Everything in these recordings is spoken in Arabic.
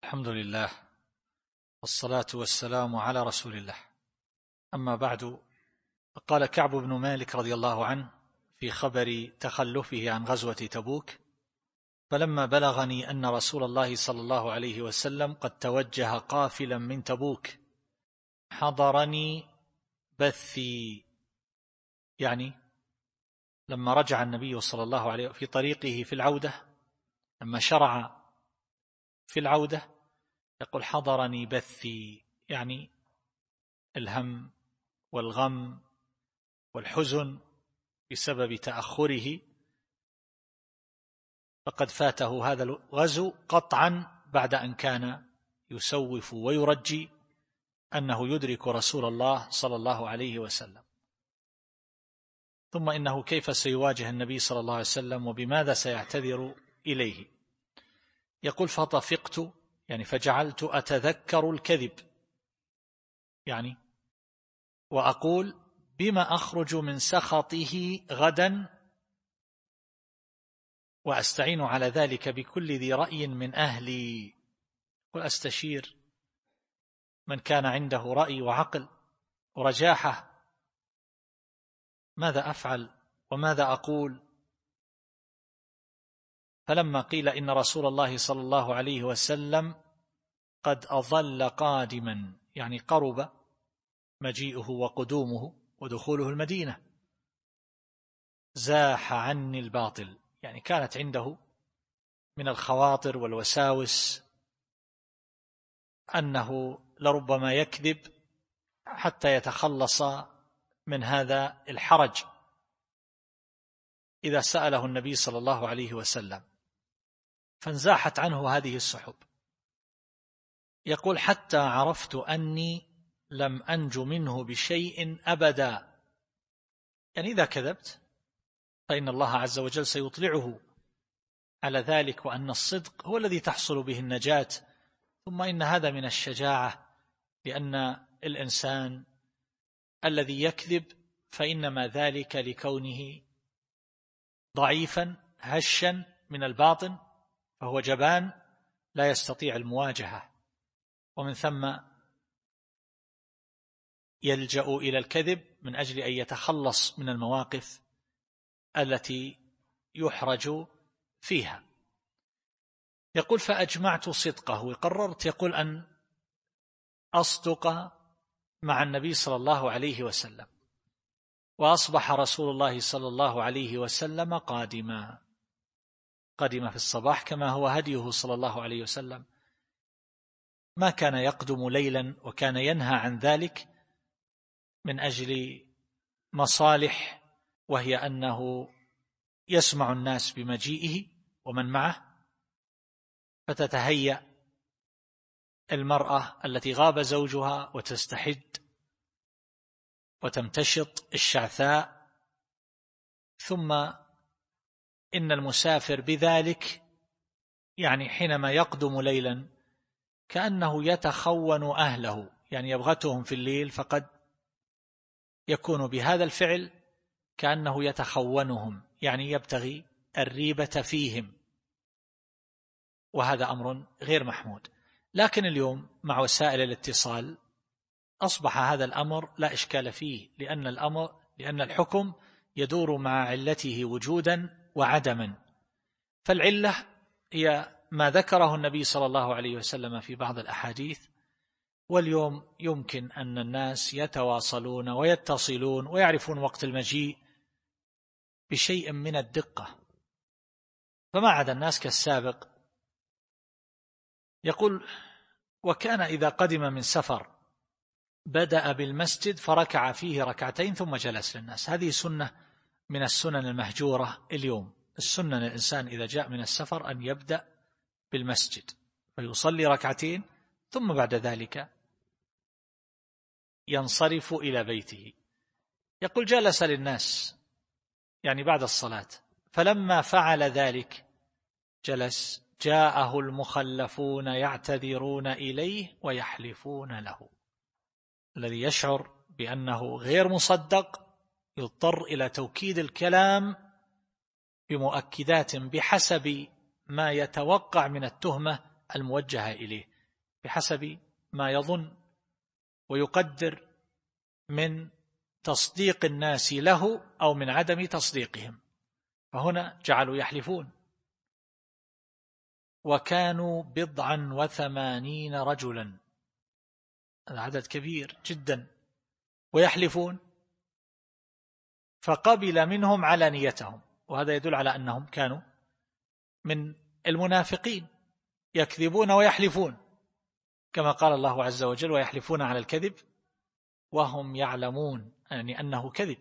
الحمد لله والصلاة والسلام على رسول الله. أما بعد، قال كعب بن مالك رضي الله عنه في خبر تخلفه عن غزوة تبوك: فلما بلغني أن رسول الله صلى الله عليه وسلم قد توجه قافلا من تبوك حضرني بثي، يعني لما رجع النبي صلى الله عليه في طريقه في العودة، لما شرع في العودة يقول حضرني بثي، يعني الهم والغم والحزن بسبب تأخره، فقد فاته هذا الغزو قطعا بعد أن كان يسوف ويرجي أنه يدرك رسول الله صلى الله عليه وسلم. ثم إنه كيف سيواجه النبي صلى الله عليه وسلم وبماذا سيعتذر إليه؟ يقول فطفقت، يعني فجعلت أتذكر الكذب، يعني وأقول بما أخرج من سخطه غدا، وأستعين على ذلك بكل ذي رأي من أهلي، وأستشير من كان عنده رأي وعقل ورجاحة، ماذا أفعل وماذا أقول؟ فلما قيل إن رسول الله صلى الله عليه وسلم قد أظل قادما، يعني قرب مجيئه وقدومه ودخوله المدينة، زاح عني الباطل، يعني كانت عنده من الخواطر والوساوس أنه لربما يكذب حتى يتخلص من هذا الحرج إذا سأله النبي صلى الله عليه وسلم، فانزاحت عنه هذه السحب. يقول حتى عرفت أني لم أنج منه بشيء أبدا، يعني إذا كذبت فإن الله عز وجل سيطلعه على ذلك، وأن الصدق هو الذي تحصل به النجاة. ثم إن هذا من الشجاعة، لأن الإنسان الذي يكذب فإنما ذلك لكونه ضعيفا هشا من الباطن، فهو جبان لا يستطيع المواجهة، ومن ثم يلجأ إلى الكذب من أجل أن يتخلص من المواقف التي يحرج فيها. يقول فأجمعت صدقه، وقررت يقول أن أصدق مع النبي صلى الله عليه وسلم. وأصبح رسول الله صلى الله عليه وسلم قادم في الصباح كما هو هديه صلى الله عليه وسلم، ما كان يقدم ليلا، وكان ينهى عن ذلك من أجل مصالح، وهي أنه يسمع الناس بمجيئه ومن معه، فتتهيأ المرأة التي غاب زوجها وتستحد وتمتشط الشعثاء. ثم إن المسافر بذلك، يعني حينما يقدم ليلا كأنه يتخون أهله، يعني يبغتهم في الليل، فقد يكون بهذا الفعل كأنه يتخونهم، يعني يبتغي الريبة فيهم، وهذا أمر غير محمود. لكن اليوم مع وسائل الاتصال أصبح هذا الأمر لا إشكال فيه، لأن الحكم يدور مع علته وجودا وعدما، فالعلة هي ما ذكره النبي صلى الله عليه وسلم في بعض الأحاديث. واليوم يمكن أن الناس يتواصلون ويتصلون ويعرفون وقت المجيء بشيء من الدقة، فما عاد الناس كالسابق. يقول وكان إذا قدم من سفر بدأ بالمسجد فركع فيه ركعتين ثم جلس للناس. هذه سنة من السنن المهجورة اليوم. السنة الإنسان إذا جاء من السفر أن يبدأ بالمسجد فيصلي ركعتين، ثم بعد ذلك ينصرف إلى بيته. يقول جلس للناس يعني بعد الصلاة، فلما فعل ذلك جلس جاءه المخلفون يعتذرون إليه ويحلفون له. الذي يشعر بأنه غير مصدق يضطر إلى توكيد الكلام بمؤكدات بحسب ما يتوقع من التهمة الموجهة إليه، بحسب ما يظن ويقدر من تصديق الناس له أو من عدم تصديقهم. فهنا جعلوا يحلفون، وكانوا 89 رجلا، هذا عدد كبير جدا، ويحلفون، فقبل منهم علانيتهم، وهذا يدل على أنهم كانوا من المنافقين يكذبون ويحلفون، كما قال الله عز وجل: ويحلفون على الكذب وهم يعلمون، يعني أنه كذب.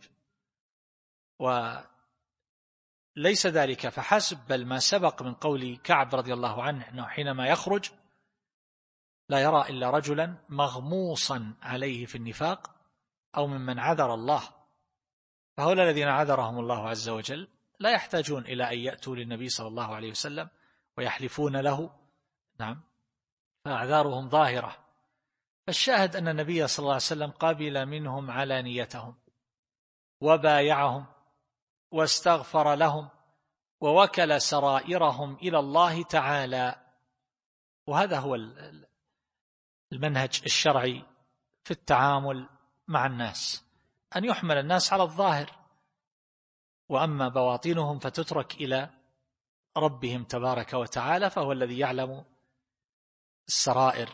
وليس ذلك فحسب، بل ما سبق من قول كعب رضي الله عنه أنه حينما يخرج لا يرى إلا رجلا مغموصا عليه في النفاق أو ممن عذر الله، فهؤلاء الذين عذرهم الله عز وجل لا يحتاجون إلى أن يأتوا للنبي صلى الله عليه وسلم ويحلفون له، نعم، فأعذارهم ظاهرة. فالشاهد أن النبي صلى الله عليه وسلم قبل منهم علانيتهم وبايعهم واستغفر لهم ووكل سرائرهم إلى الله تعالى. وهذا هو المنهج الشرعي في التعامل مع الناس، أن يحمل الناس على الظاهر، وأما بواطنهم فتترك إلى ربهم تبارك وتعالى، فهو الذي يعلم السرائر.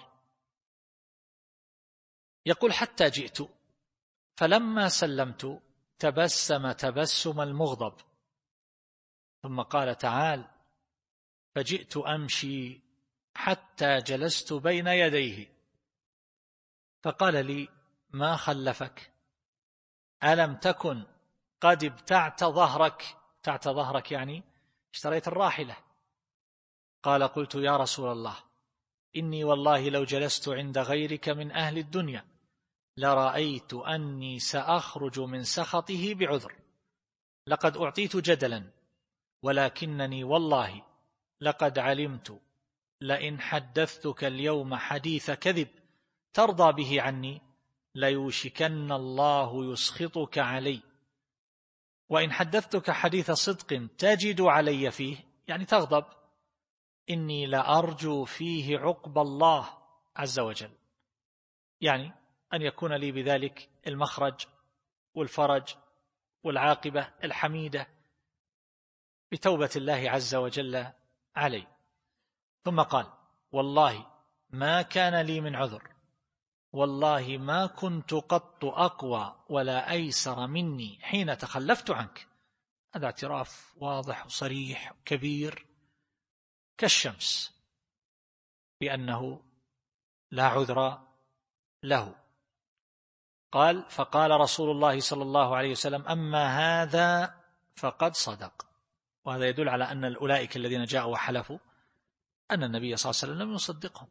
يقول: حتى جئت فلما سلمت تبسم تبسم المغضب، ثم قال تعالى: فجئت أمشي حتى جلست بين يديه فقال لي: ما خلفك؟ ألم تكن قد ابتعت ظهرك؟ ابتعت ظهرك يعني اشتريت الراحلة. قال: قلت: يا رسول الله، إني والله لو جلست عند غيرك من أهل الدنيا لرأيت أني سأخرج من سخطه بعذر، لقد أعطيت جدلا، ولكنني والله لقد علمت لئن حدثتك اليوم حديث كذب ترضى به عني ليوشكن الله يسخطك علي، وإن حدثتك حديث صدق تجد علي فيه، يعني تغضب، إني لأرجو فيه عقب الله عز وجل، يعني أن يكون لي بذلك المخرج والفرج والعاقبة الحميدة بتوبة الله عز وجل علي. ثم قال: والله ما كان لي من عذر، والله ما كنت قط أقوى ولا أيسر مني حين تخلفت عنك. هذا اعتراف واضح وصريح كبير كالشمس بأنه لا عذر له. قال: فقال رسول الله صلى الله عليه وسلم: أما هذا فقد صدق. وهذا يدل على أن أولئك الذين جاءوا وحلفوا أن النبي صلى الله عليه وسلم لم يصدقهم.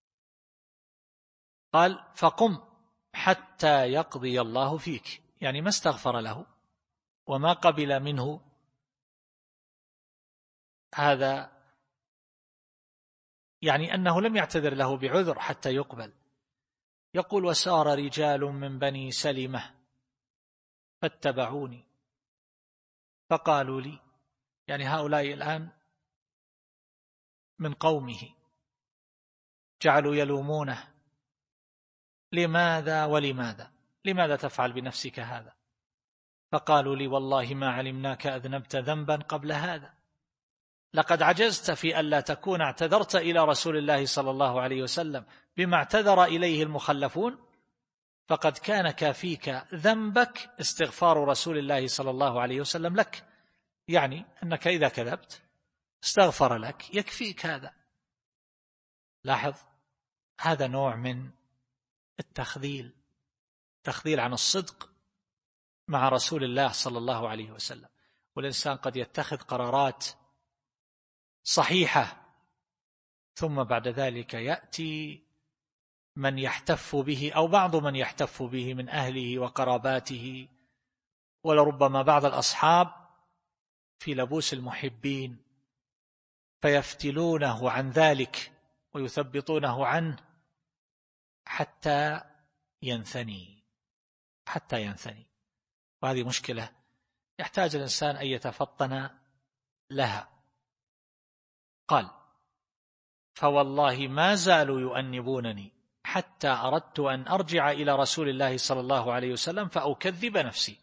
قال: فقم حتى يقضي الله فيك، يعني ما استغفر له وما قبل منه هذا، يعني أنه لم يعتذر له بعذر حتى يقبل. يقول: وسار رجال من بني سلمة فاتبعوني فقالوا لي، يعني هؤلاء الآن من قومه جعلوا يلومونه: لماذا ولماذا؟ لماذا تفعل بنفسك هذا؟ فقالوا لي: والله ما علمناك أذنبت ذنبا قبل هذا، لقد عجزت في ألا تكون اعتذرت إلى رسول الله صلى الله عليه وسلم بما اعتذر إليه المخلفون، فقد كان كافيك ذنبك استغفار رسول الله صلى الله عليه وسلم لك، يعني أنك إذا كذبت استغفر لك يكفيك هذا. لاحظ، هذا نوع من التخذيل، تخذيل عن الصدق مع رسول الله صلى الله عليه وسلم. والإنسان قد يتخذ قرارات صحيحة ثم بعد ذلك يأتي من يحتف به أو بعض من يحتف به من أهله وقراباته، ولربما بعض الأصحاب في لبوس المحبين، فيفتلونه عن ذلك ويثبطونه عنه حتى ينثني. وهذه مشكلة يحتاج الإنسان أن يتفطن لها. قال: فوالله ما زالوا يؤنبونني حتى أردت أن أرجع إلى رسول الله صلى الله عليه وسلم فأكذب نفسي.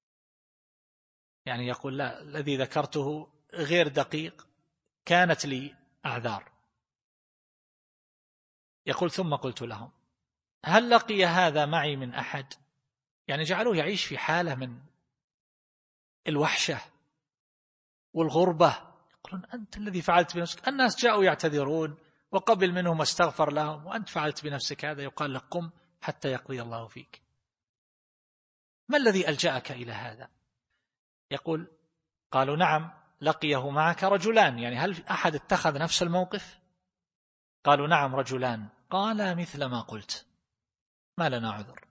يعني يقول لا، الذي ذكرته غير دقيق، كانت لي أعذار. يقول ثم قلت لهم هل لقي هذا معي من أحد؟ يعني جعلوه يعيش في حالة من الوحشة والغربة. يقولون أنت الذي فعلت بنفسك، الناس جاءوا يعتذرون وقبل منهم واستغفر لهم، وأنت فعلت بنفسك هذا. يقال لك قم حتى يقضي الله فيك. ما الذي ألجأك إلى هذا؟ يقول قالوا نعم لقيه معك رجلان. يعني هل أحد اتخذ نفس الموقف؟ قالوا نعم رجلان. قال مثل ما قلت، ما لنا عذر.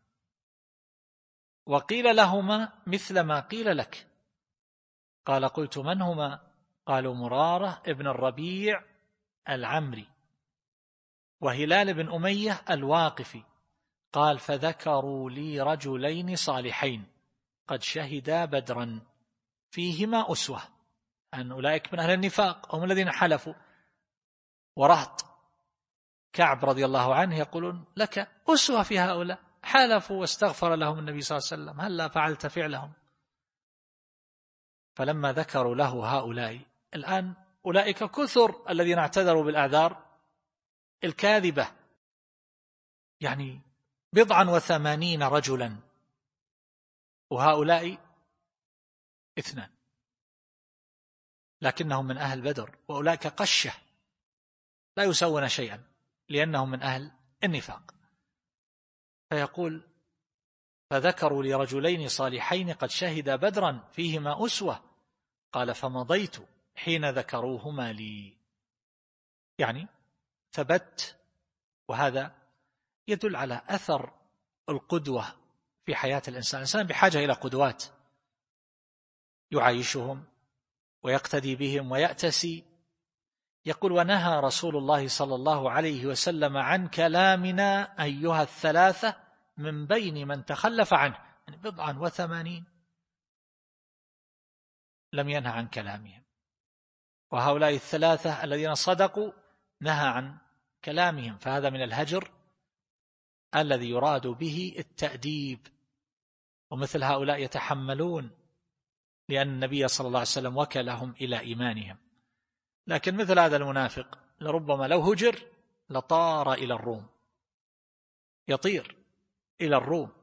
وقيل لهما مثل ما قيل لك. قال قلت من هما؟ قالوا مرارة ابن الربيع العمري وهلال بن أمية الواقفي. قال فذكروا لي رجلين صالحين قد شهدا بدرا فيهما أسوة. أن أولئك من أهل النفاق هم الذين حلفوا، ورهط كعب رضي الله عنه يقولون لك أسوة في هؤلاء، حلفوا واستغفر لهم النبي صلى الله عليه وسلم، هل لا فعلت فعلهم؟ فلما ذكروا له هؤلاء، الآن أولئك كثر الذين اعتذروا بالأعذار الكاذبة، يعني 87 رجلا، وهؤلاء 2، لكنهم من أهل بدر، وأولئك قشة لا يسوون شيئا لأنهم من أهل النفاق. فيقول فذكروا لرجلين صالحين قد شهدا بدرا فيهما أسوة. قال فمضيت حين ذكروهما لي. يعني ثبت. وهذا يدل على أثر القدوة في حياة الإنسان. الإنسان بحاجة إلى قدوات يعايشهم ويقتدي بهم ويأتسي. يقول ونهى رسول الله صلى الله عليه وسلم عن كلامنا أيها الثلاثة من بين من تخلف عنه. يعني 87 لم ينهى عن كلامهم، وهؤلاء الثلاثة الذين صدقوا نهى عن كلامهم. فهذا من الهجر الذي يراد به التأديب، ومثل هؤلاء يتحملون لأن النبي صلى الله عليه وسلم وكلهم إلى إيمانهم. لكن مثل هذا المنافق لربما لو هجر لطار إلى الروم، يطير إلى الروم.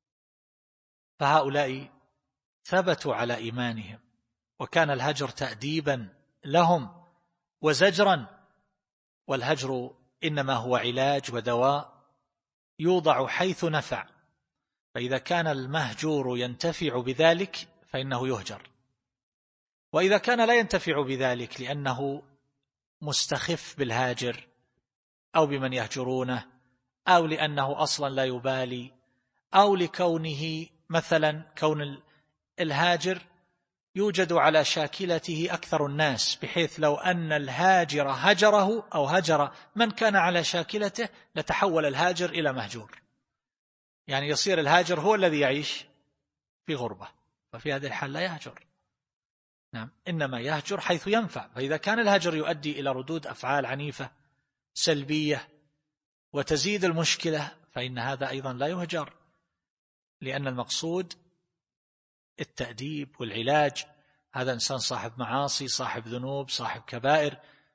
فهؤلاء ثبتوا على إيمانهم، وكان الهجر تأديبا لهم وزجرا. والهجر إنما هو علاج ودواء يوضع حيث نفع، فإذا كان المهجور ينتفع بذلك فإنه يهجر، وإذا كان لا ينتفع بذلك لأنه مستخف بالهاجر أو بمن يهجرونه، أو لأنه أصلا لا يبالي، أو لكونه مثلا كون الهاجر يوجد على شاكلته أكثر الناس، بحيث لو أن الهاجر هجره أو هجر من كان على شاكلته لتحول الهاجر إلى مهجور، يعني يصير الهاجر هو الذي يعيش في غربة. ففي هذه الحال لا يهجر، نعم، إنما يهجر حيث ينفع. فإذا كان الهجر يؤدي إلى ردود أفعال عنيفة سلبية وتزيد المشكلة فإن هذا أيضا لا يهجر، لأن المقصود التأديب والعلاج. هذا إنسان صاحب معاصي، صاحب ذنوب، صاحب كبائر،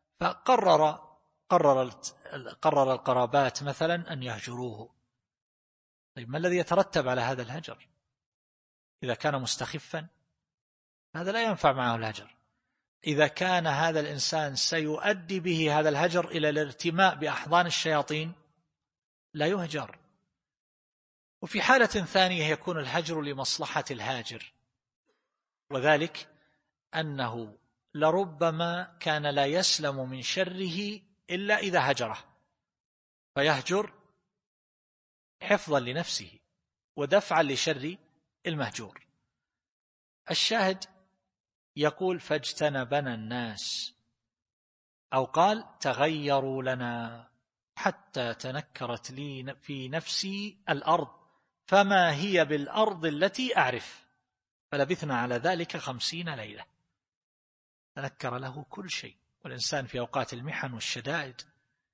قرر القرابات مثلا أن يهجروه. طيب ما الذي يترتب على هذا الهجر؟ إذا كان مستخفا هذا لا ينفع معه الهجر. إذا كان هذا الإنسان سيؤدي به هذا الهجر إلى الارتماء بأحضان الشياطين لا يهجر. وفي حالة ثانية يكون الهجر لمصلحة الهاجر، وذلك أنه لربما كان لا يسلم من شره إلا إذا هجره، فيهجر حفظا لنفسه ودفعا لشر المهجور. الشاهد يقول فاجتنبنا الناس، أو قال تغيروا لنا حتى تنكرت لي في نفسي الأرض فما هي بالأرض التي أعرف، فلبثنا على ذلك 50 ليلة. تنكر له كل شيء، والإنسان في أوقات المحن والشدائد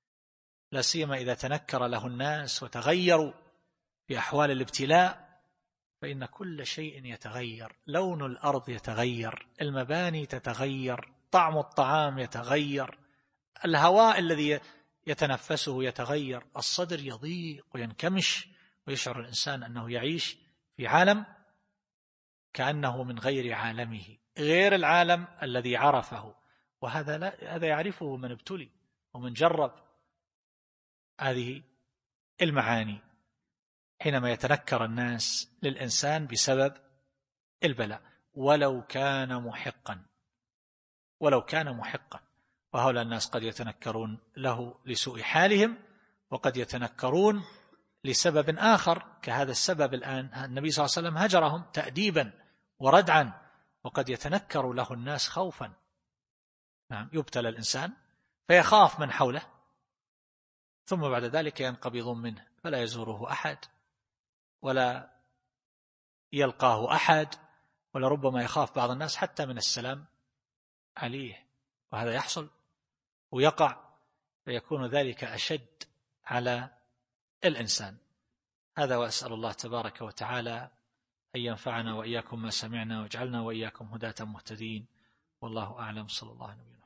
لا سيما إذا تنكر له الناس وتغيروا في أحوال الابتلاء، فإن كل شيء يتغير، لون الأرض يتغير، المباني تتغير، طعم الطعام يتغير، الهواء الذي يتنفسه يتغير، الصدر يضيق وينكمش، ويشعر الإنسان أنه يعيش في عالم كأنه من غير عالمه، غير العالم الذي عرفه. وهذا يعرفه من ابتلي ومن جرب هذه المعاني، حينما يتنكر الناس للإنسان بسبب البلاء ولو كان محقا. وهؤلاء الناس قد يتنكرون له لسوء حالهم، وقد يتنكرون لسبب آخر كهذا السبب الآن النبي صلى الله عليه وسلم هجرهم تأديبا وردعا، وقد يتنكر له الناس خوفا. نعم، يبتلى الإنسان فيخاف من حوله، ثم بعد ذلك ينقبضون منه، فلا يزوره أحد ولا يلقاه أحد، ولربما يخاف بعض الناس حتى من السلام عليه، وهذا يحصل ويقع، فيكون ذلك أشد على الإنسان. هذا، وأسأل الله تبارك وتعالى أن ينفعنا وإياكم ما سمعنا، واجعلنا وإياكم هداة مهتدين، والله أعلم. صلى الله عليه وسلم.